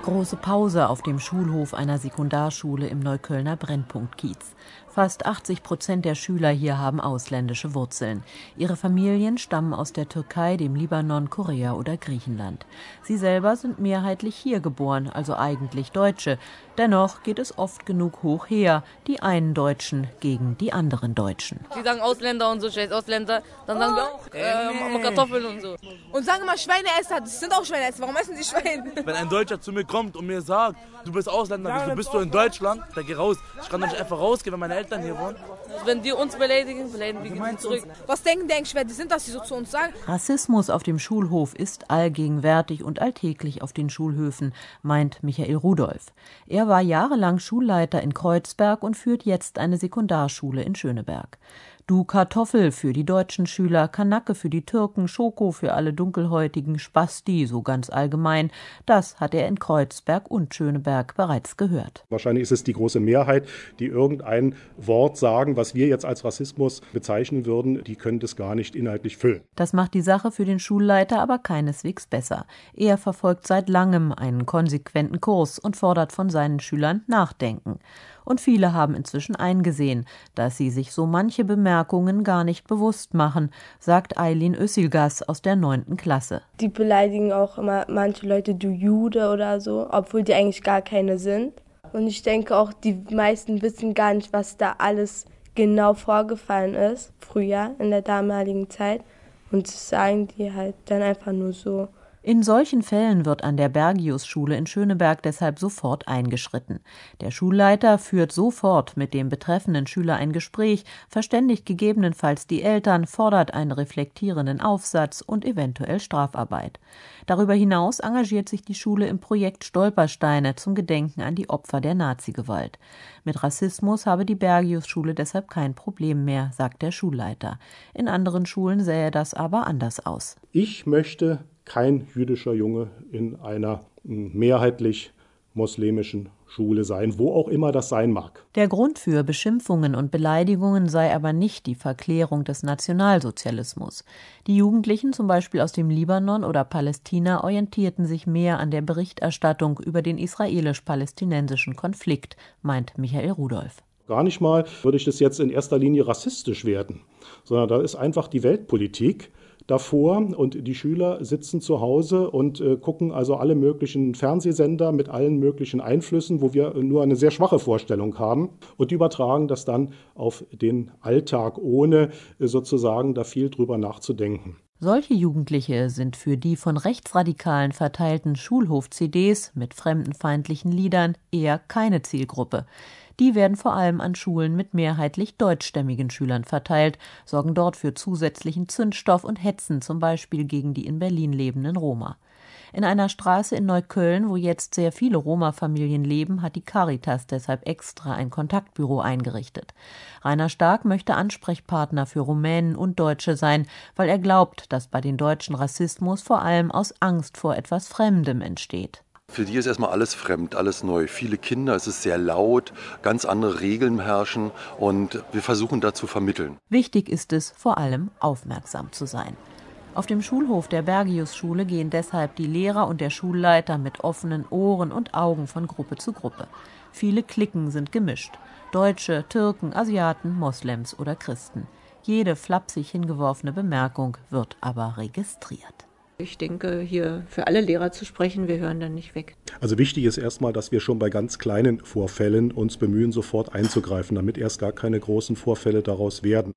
Große Pause auf dem Schulhof einer Sekundarschule im Neuköllner Brennpunktkiez. Fast 80% der Schüler hier haben ausländische Wurzeln. Ihre Familien stammen aus der Türkei, dem Libanon, Korea oder Griechenland. Sie selber sind mehrheitlich hier geboren, also eigentlich Deutsche. Dennoch geht es oft genug hoch her, die einen Deutschen gegen die anderen Deutschen. Sie sagen Ausländer und so, scheiß Ausländer, dann sagen wir auch Kartoffeln und so. Und sagen immer Schweineesser, das sind auch Schweineesser, warum essen sie Schweine? Wenn ein Deutscher zu mir kommt und mir sagt, du bist Ausländer, wieso bist du in Deutschland? Dann geh raus. Ich kann doch nicht einfach rausgehen, wenn meine Eltern hier wohnen. Wenn die uns beleidigen, beleidigen wir zurück. Was denken die eigentlich, wer die sind, dass sie so zu uns sagen? Rassismus auf dem Schulhof ist allgegenwärtig und alltäglich auf den Schulhöfen, meint Michael Rudolph. Er war jahrelang Schulleiter in Kreuzberg und führt jetzt eine Sekundarschule in Schöneberg. Du Kartoffel für die deutschen Schüler, Kanake für die Türken, Schoko für alle Dunkelhäutigen, Spasti, so ganz allgemein. Das hat er in Kreuzberg und Schöneberg bereits gehört. Wahrscheinlich ist es die große Mehrheit, die irgendein Wort sagen, was wir jetzt als Rassismus bezeichnen würden. Die können das gar nicht inhaltlich füllen. Das macht die Sache für den Schulleiter aber keineswegs besser. Er verfolgt seit langem einen konsequenten Kurs und fordert von seinen Schülern Nachdenken. Und viele haben inzwischen eingesehen, dass sie sich so manche Bemerkungen gar nicht bewusst machen, sagt Aylin Özilgas aus der 9. Klasse. Die beleidigen auch immer manche Leute, du Jude oder so, obwohl die eigentlich gar keine sind. Und ich denke auch, die meisten wissen gar nicht, was da alles genau vorgefallen ist, früher, in der damaligen Zeit. Und das sagen die halt dann einfach nur so. In solchen Fällen wird an der Bergius-Schule in Schöneberg deshalb sofort eingeschritten. Der Schulleiter führt sofort mit dem betreffenden Schüler ein Gespräch, verständigt gegebenenfalls die Eltern, fordert einen reflektierenden Aufsatz und eventuell Strafarbeit. Darüber hinaus engagiert sich die Schule im Projekt Stolpersteine zum Gedenken an die Opfer der Nazigewalt. Mit Rassismus habe die Bergius-Schule deshalb kein Problem mehr, sagt der Schulleiter. In anderen Schulen sähe das aber anders aus. Ich möchte kein jüdischer Junge in einer mehrheitlich muslimischen Schule sein, wo auch immer das sein mag. Der Grund für Beschimpfungen und Beleidigungen sei aber nicht die Verklärung des Nationalsozialismus. Die Jugendlichen, zum Beispiel aus dem Libanon oder Palästina, orientierten sich mehr an der Berichterstattung über den israelisch-palästinensischen Konflikt, meint Michael Rudolph. Gar nicht mal würde ich das jetzt in erster Linie rassistisch werden, sondern da ist einfach die Weltpolitik davor und die Schüler sitzen zu Hause und gucken also alle möglichen Fernsehsender mit allen möglichen Einflüssen, wo wir nur eine sehr schwache Vorstellung haben, und die übertragen das dann auf den Alltag, ohne sozusagen da viel drüber nachzudenken. Solche Jugendliche sind für die von Rechtsradikalen verteilten Schulhof-CDs mit fremdenfeindlichen Liedern eher keine Zielgruppe. Die werden vor allem an Schulen mit mehrheitlich deutschstämmigen Schülern verteilt, sorgen dort für zusätzlichen Zündstoff und hetzen zum Beispiel gegen die in Berlin lebenden Roma. In einer Straße in Neukölln, wo jetzt sehr viele Roma-Familien leben, hat die Caritas deshalb extra ein Kontaktbüro eingerichtet. Rainer Stark möchte Ansprechpartner für Rumänen und Deutsche sein, weil er glaubt, dass bei den Deutschen Rassismus vor allem aus Angst vor etwas Fremdem entsteht. Für die ist erstmal alles fremd, alles neu. Viele Kinder, es ist sehr laut, ganz andere Regeln herrschen und wir versuchen da zu vermitteln. Wichtig ist es, vor allem aufmerksam zu sein. Auf dem Schulhof der Bergius-Schule gehen deshalb die Lehrer und der Schulleiter mit offenen Ohren und Augen von Gruppe zu Gruppe. Viele Cliquen sind gemischt. Deutsche, Türken, Asiaten, Moslems oder Christen. Jede flapsig hingeworfene Bemerkung wird aber registriert. Ich denke, hier für alle Lehrer zu sprechen, wir hören dann nicht weg. Also wichtig ist erstmal, dass wir schon bei ganz kleinen Vorfällen uns bemühen, sofort einzugreifen, damit erst gar keine großen Vorfälle daraus werden.